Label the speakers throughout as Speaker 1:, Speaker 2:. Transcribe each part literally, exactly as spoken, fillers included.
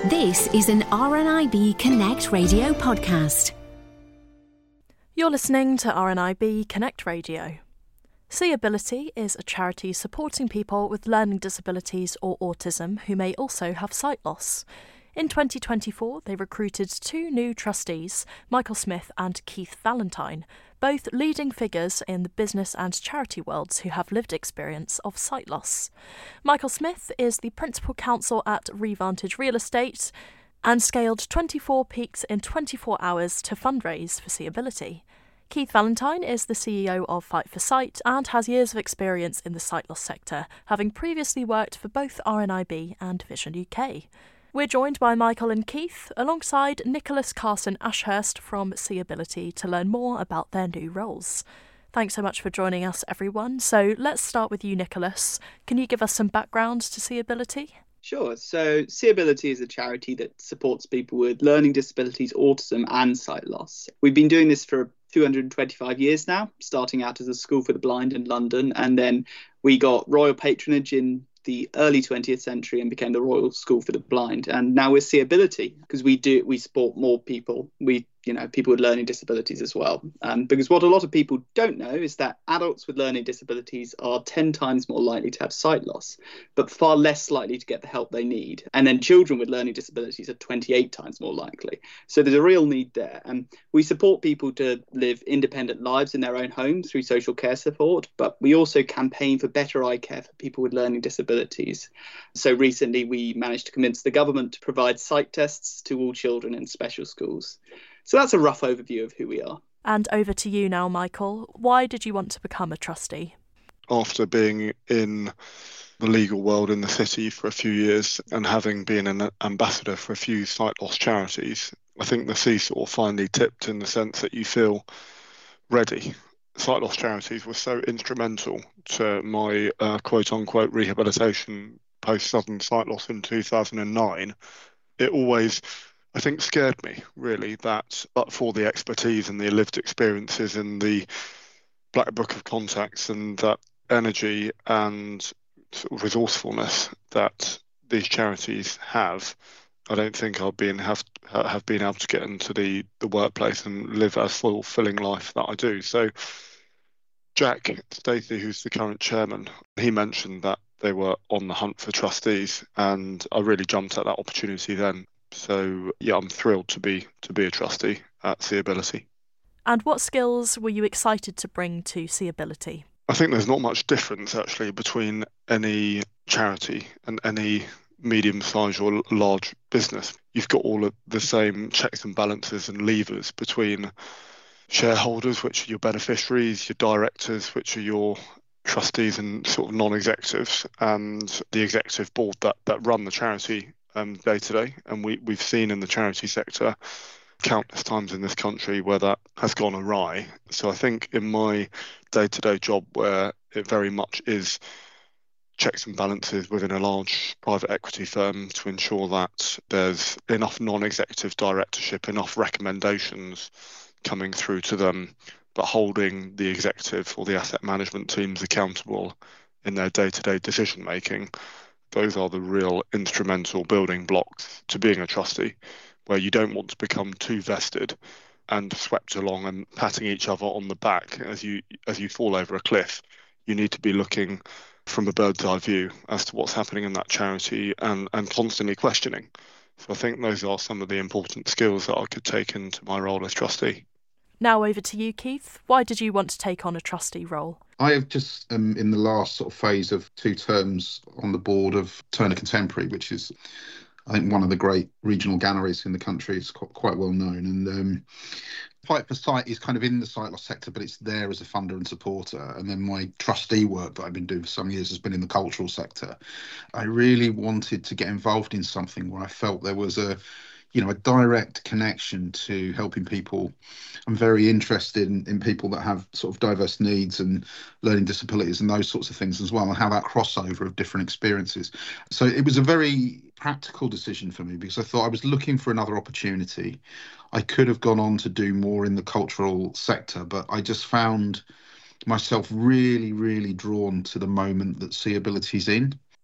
Speaker 1: This is an R N I B Connect Radio podcast.
Speaker 2: You're listening to R N I B Connect Radio. Seeability is a charity supporting people with learning disabilities or autism who may also have sight loss. In twenty twenty-four, they recruited two new trustees, Michael Smith and Keith Valentine, both leading figures in the business and charity worlds who have lived experience of sight loss. Michael Smith is the principal counsel at Revantage Real Estate and scaled twenty-four peaks in twenty-four hours to fundraise for Seeability. Keith Valentine is the C E O of Fight for Sight and has years of experience in the sight loss sector, having previously worked for both R N I B and Vision U K. We're joined by Michael and Keith, alongside Nicholas Carson Ashurst from Seeability, to learn more about their new roles. Thanks so much for joining us, everyone. So let's start with you, Nicholas. Can you give us some background to Seeability?
Speaker 3: Sure. So Seeability is a charity that supports people with learning disabilities, autism and sight loss. We've been doing this for two hundred twenty-five years now, starting out as a school for the blind in London, and then we got royal patronage in the early twentieth century and became the Royal School for the Blind. And now we're Seeability because we do we support more people. We you know people with learning disabilities as well. Um, because what a lot of people don't know is that adults with learning disabilities are ten times more likely to have sight loss, but far less likely to get the help they need. And then children with learning disabilities are twenty-eight times more likely. So there's a real need there. And we support people to live independent lives in their own homes through social care support, but we also campaign for better eye care for people with learning disabilities. So recently we managed to convince the government to provide sight tests to all children in special schools. So that's a rough overview of who we are.
Speaker 2: And over to you now, Michael. Why did you want to become a trustee?
Speaker 4: After being in the legal world in the city for a few years and having been an ambassador for a few sight loss charities, I think the seesaw finally tipped in the sense that you feel ready. Sight loss charities were so instrumental to my uh, quote-unquote rehabilitation post-sudden sight loss in two thousand nine. It always, I think, scared me, really, that but for the expertise and the lived experiences and the black book of contacts and that energy and sort of resourcefulness that these charities have, I don't think I'll be in, have have been able to get into the, the workplace and live a fulfilling life that I do. So Jack Stacey, who's the current chairman, he mentioned that they were on the hunt for trustees, and I really jumped at that opportunity then. So yeah, I'm thrilled to be to be a trustee at Seeability.
Speaker 2: And what skills were you excited to bring to Seeability?
Speaker 4: I think there's not much difference actually between any charity and any medium-sized or large business. You've got all of the same checks and balances and levers between shareholders, which are your beneficiaries, your directors, which are your trustees and sort of non-executives, and the executive board that, that run the charity um, day to day. And we, we've seen in the charity sector countless times in this country where that has gone awry. So I think in my day-to-day job, where it very much is checks and balances within a large private equity firm to ensure that there's enough non-executive directorship, enough recommendations coming through to them, but holding the executive or the asset management teams accountable in their day-to-day decision making. Those are the real instrumental building blocks to being a trustee, where you don't want to become too vested and swept along and patting each other on the back as you as you fall over a cliff. You need to be looking from a bird's eye view as to what's happening in that charity and, and constantly questioning. So I think those are some of the important skills that I could take into my role as trustee.
Speaker 2: Now over to you, Keith. Why did you want to take on a trustee role?
Speaker 5: I have just, um, in the last sort of phase of two terms on the board of Turner Contemporary, which is, I think, one of the great regional galleries in the country. It's quite well known. And um, Fight for Sight is kind of in the sight loss sector, but it's there as a funder and supporter. And then my trustee work that I've been doing for some years has been in the cultural sector. I really wanted to get involved in something where I felt there was a, you know, a direct connection to helping people. I'm very interested in, in people that have sort of diverse needs and learning disabilities and those sorts of things as well, and how that crossover of different experiences. So it was a very practical decision for me because I thought I was looking for another opportunity. I could have gone on to do more in the cultural sector, but I just found myself really, really drawn to the moment that Seeability's in.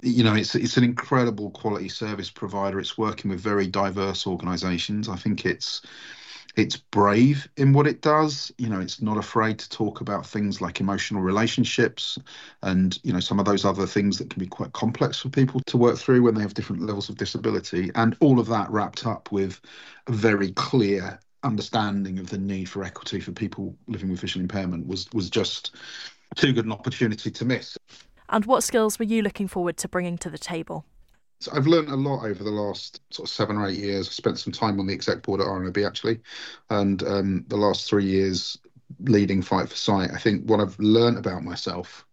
Speaker 5: you know, it's it's an incredible quality service provider. It's working with very diverse organisations. I think it's it's brave in what it does. You know, it's not afraid to talk about things like emotional relationships and, you know, some of those other things that can be quite complex for people to work through when they have different levels of disability. And all of that wrapped up with a very clear understanding of the need for equity for people living with visual impairment was was just too good an opportunity to miss.
Speaker 2: And what skills were you looking forward to bringing to the table?
Speaker 5: So I've learned a lot over the last sort of seven or eight years. I spent some time on the exec board at R N I B actually, and um, the last three years leading Fight for Sight. I think what I've learned about myself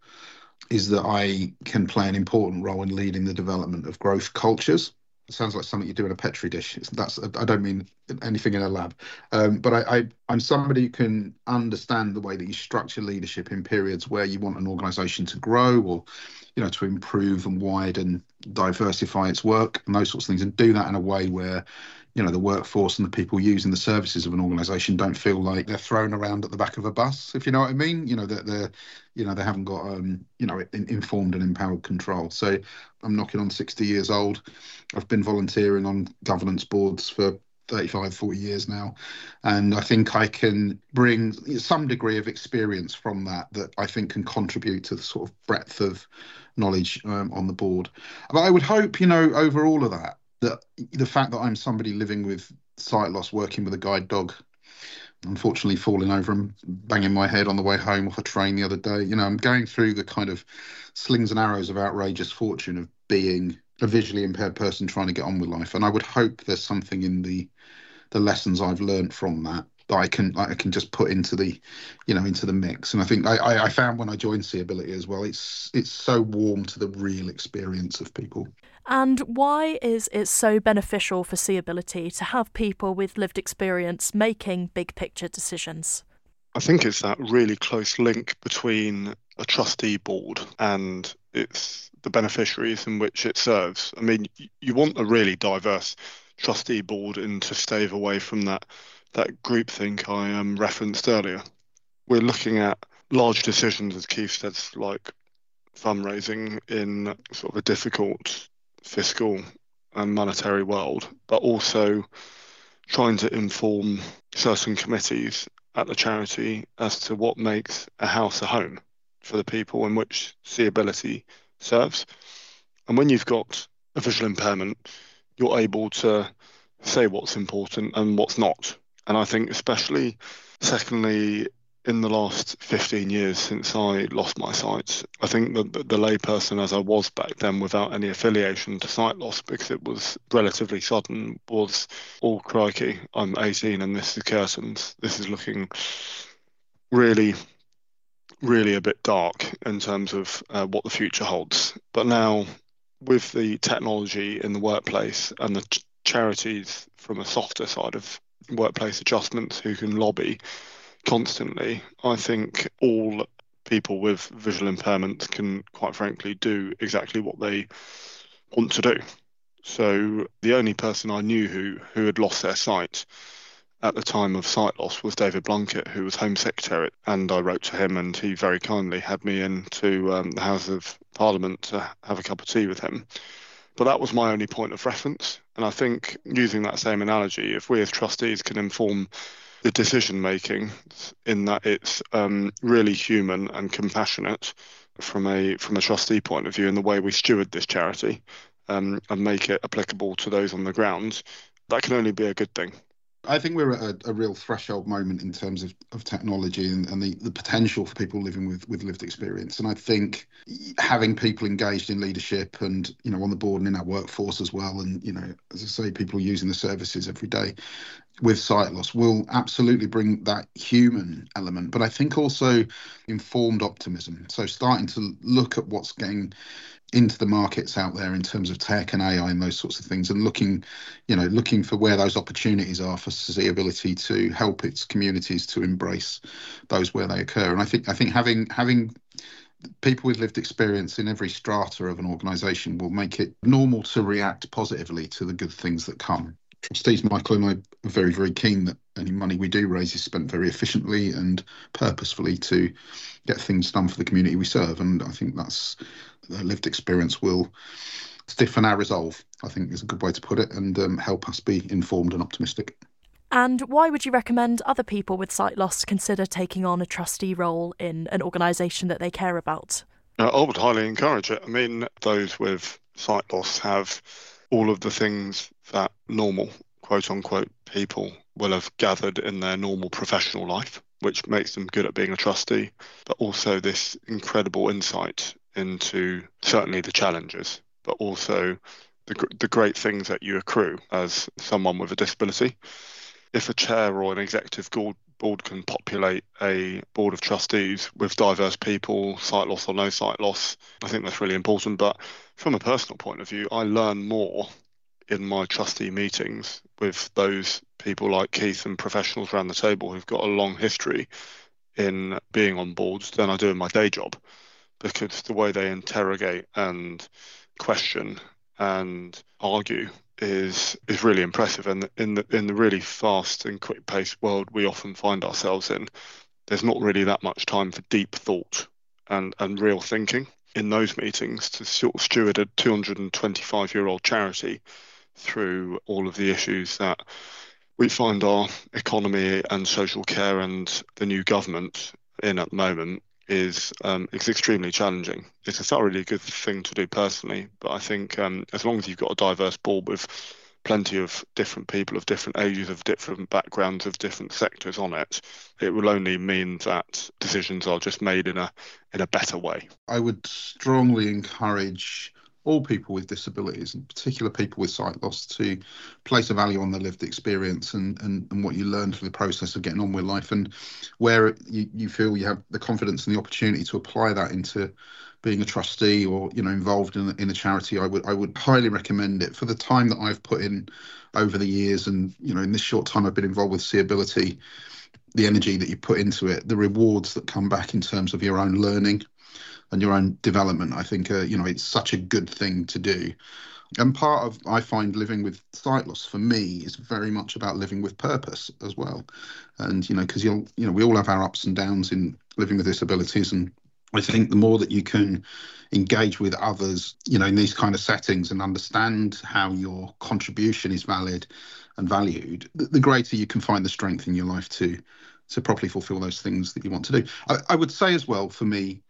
Speaker 5: is that I can play an important role in leading the development of growth cultures. It sounds like something you do in a Petri dish. It's, that's I don't mean anything in a lab, um, but I, I, I'm somebody who can understand the way that you structure leadership in periods where you want an organisation to grow or, you know, to improve and widen, diversify its work and those sorts of things, and do that in a way where, you know, the workforce and the people using the services of an organisation don't feel like they're thrown around at the back of a bus, if you know what I mean. You know, that they're, they're, you know, they haven't got, um, you know, in, informed and empowered control. So I'm knocking on sixty years old. I've been volunteering on governance boards for thirty-five, forty years now. And I think I can bring some degree of experience from that that I think can contribute to the sort of breadth of knowledge um, on the board. But I would hope, you know, over all of that, that the fact that I'm somebody living with sight loss, working with a guide dog, unfortunately falling over and banging my head on the way home off a train the other day, you know, I'm going through the kind of slings and arrows of outrageous fortune of being a visually impaired person trying to get on with life. And I would hope there's something in the the lessons I've learned from that that I can I can just put into the, you know, into the mix. And I think I, I found when I joined Seeability as well, it's it's so warm to the real experience of people.
Speaker 2: And why is it so beneficial for Seeability to have people with lived experience making big picture decisions?
Speaker 4: I think it's that really close link between a trustee board and its the beneficiaries in which it serves. I mean, you want a really diverse trustee board and to stave away from that that groupthink I um, referenced earlier. We're looking at large decisions, as Keith said, like fundraising in sort of a difficult fiscal and monetary world, but also trying to inform certain committees at the charity as to what makes a house a home for the people in which Seeability serves. And when you've got a visual impairment, you're able to say what's important and what's not. And I think especially, secondly, in the last fifteen years since I lost my sight, I think that the, the layperson as I was back then without any affiliation to sight loss, because it was relatively sudden, was, oh crikey, I'm eighteen and this is curtains. This is looking really, really a bit dark in terms of uh, what the future holds. But now, with the technology in the workplace and the ch- charities from a softer side of workplace adjustments who can lobby constantly, I think all people with visual impairment can, quite frankly, do exactly what they want to do. So the only person I knew who, who had lost their sight at the time of sight loss was David Blunkett, who was Home Secretary, and I wrote to him and he very kindly had me into um, the House of Parliament to have a cup of tea with him. But that was my only point of reference. And I think, using that same analogy, if we as trustees can inform the decision making in that it's um, really human and compassionate from a from a trustee point of view in the way we steward this charity, um, and make it applicable to those on the ground, that can only be a good thing.
Speaker 5: I think we're at a, a real threshold moment in terms of, of technology and, and the, the potential for people living with, with lived experience. And I think having people engaged in leadership and, you know, on the board and in our workforce as well, and, you know, as I say, people using the services every day with sight loss will absolutely bring that human element, but I think also informed optimism. So starting to look at what's getting into the markets out there in terms of tech and A I and those sorts of things, and looking, you know, looking for where those opportunities are for Seeability to help its communities to embrace those where they occur. And I think I think having having people with lived experience in every strata of an organisation will make it normal to react positively to the good things that come. trustees, Michael and I, are very, very keen that any money we do raise is spent very efficiently and purposefully to get things done for the community we serve. And I think that's a lived experience will stiffen our resolve, I think is a good way to put it, and um, help us be informed and optimistic.
Speaker 2: And why would you recommend other people with sight loss consider taking on a trustee role in an organisation that they care about?
Speaker 4: Uh, I would highly encourage it. I mean, those with sight loss have all of the things that normal, quote unquote, people will have gathered in their normal professional life, which makes them good at being a trustee, but also this incredible insight into certainly the challenges, but also the, the great things that you accrue as someone with a disability. If a chair or an executive board can populate a board of trustees with diverse people, sight loss or no sight loss, I think that's really important. But from a personal point of view, I learn more in my trustee meetings with those people like Keith and professionals around the table who've got a long history in being on boards than I do in my day job, because the way they interrogate and question and argue is is really impressive. And in the in the really fast and quick paced world we often find ourselves in, there's not really that much time for deep thought and and real thinking. In those meetings, to sort of steward a two hundred twenty-five year old charity through all of the issues that we find our economy and social care and the new government in at the moment is um, it's extremely challenging. It's a thoroughly good thing to do personally, but I think um, as long as you've got a diverse board with plenty of different people of different ages, of different backgrounds, of different sectors on it, it will only mean that decisions are just made in a in a better way.
Speaker 5: I would strongly encourage all people with disabilities, in particular people with sight loss, to place a value on their lived experience and, and, and what you learn through the process of getting on with life, and where you, you feel you have the confidence and the opportunity to apply that into being a trustee or, you know, involved in, in a charity. I would I would highly recommend it. For the time that I've put in over the years, and, you know, in this short time I've been involved with Seeability, the energy that you put into it, the rewards that come back in terms of your own learning and your own development, I think, uh, you know, it's such a good thing to do. And part of, I find, living with sight loss for me is very much about living with purpose as well. And, you know, because you'll, you know, we all have our ups and downs in living with disabilities. And I think the more that you can engage with others, you know, in these kind of settings and understand how your contribution is valid and valued, the, the greater you can find the strength in your life to, to properly fulfill those things that you want to do. I, I would say as well, for me,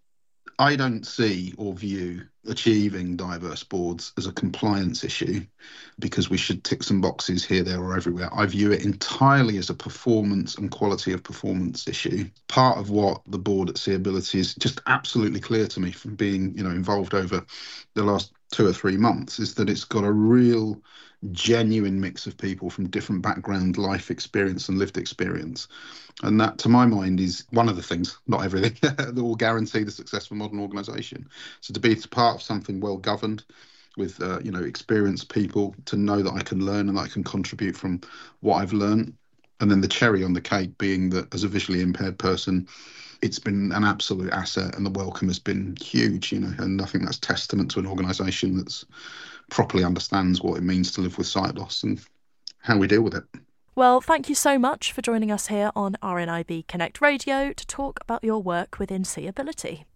Speaker 5: I don't see or view achieving diverse boards as a compliance issue because we should tick some boxes here, there or everywhere. I view it entirely as a performance and quality of performance issue. Part of what the board at Seeability is just absolutely clear to me from being, you know, involved over the last two or three months is that it's got a real genuine mix of people from different background, life experience and lived experience. And that, to my mind, is one of the things, not everything, that will guarantee the success of a modern organisation. So to be part of something well governed with, uh, you know, experienced people, to know that I can learn and that I can contribute from what I've learned. And then the cherry on the cake being that as a visually impaired person, it's been an absolute asset and the welcome has been huge, you know, and I think that's testament to an organisation that's properly understands what it means to live with sight loss and how we deal with it.
Speaker 2: Well, thank you so much for joining us here on R N I B Connect Radio to talk about your work within Seeability.